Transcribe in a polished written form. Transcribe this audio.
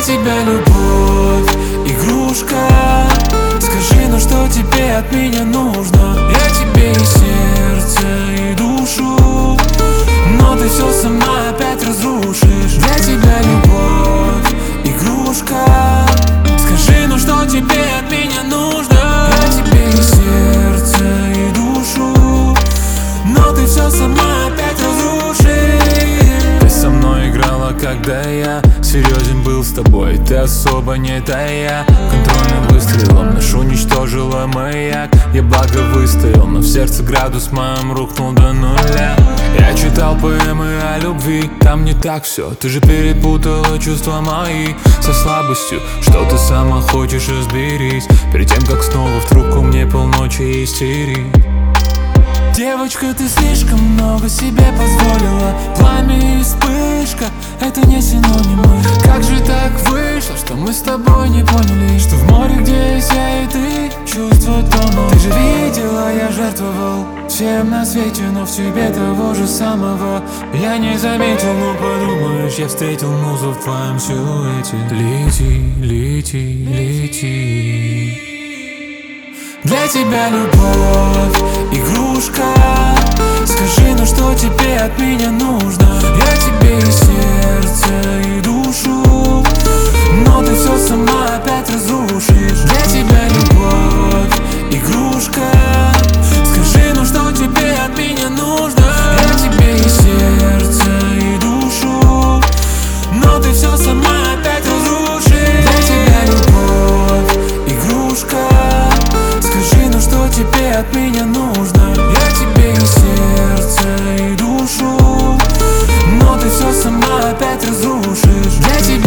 тебя любовь, игрушка. Скажи, ну что тебе от меня нужно? Я тебе и сердце, и душу, но ты все сама опять разрушишь. Для тебя любовь, игрушка. Скажи, ну что тебе от меня нужно? Я тебе и сердце, и душу, но ты все сама опять разрушишь. Ты со мной играла, когда я серьезен был с тобой. Ты особо не тая. Контрольным выстрелом наш уничтожила маяк. Я благо выстоял, но в сердце градус моим рухнул до нуля. Я читал поэмы о любви, там не так все. Ты же перепутала чувства мои со слабостью. Что ты сама хочешь, разберись, перед тем, как снова в трубку мне полночи истерить. Девочка, ты слишком много себе позволила. Пламя и вспышка — это не синонимы. Как же так вышло, что мы с тобой не поняли, что в море, где есть я и ты, чувства тонут. Ты же видела, я жертвовал всем на свете, но в тебе того же самого я не заметил. Ну подумаешь, я встретил музу в твоем силуэте. Лети, лети, лети. Для тебя любовь, игрушка. Скажи, ну что тебе от меня нужно? Я тебе и сердце, и душу, но ты все сама опять разрушишь. Для тебя любовь, игрушка. Скажи, ну что тебе от меня нужно? Я тебе и сердце, и душу, но ты все сама опять разрушишь. Для тебя любовь, игрушка. Скажи, ну что тебе от меня нужно? Я тебе и сердце, и душу, но ты все сама опять разрушишь. Для тебя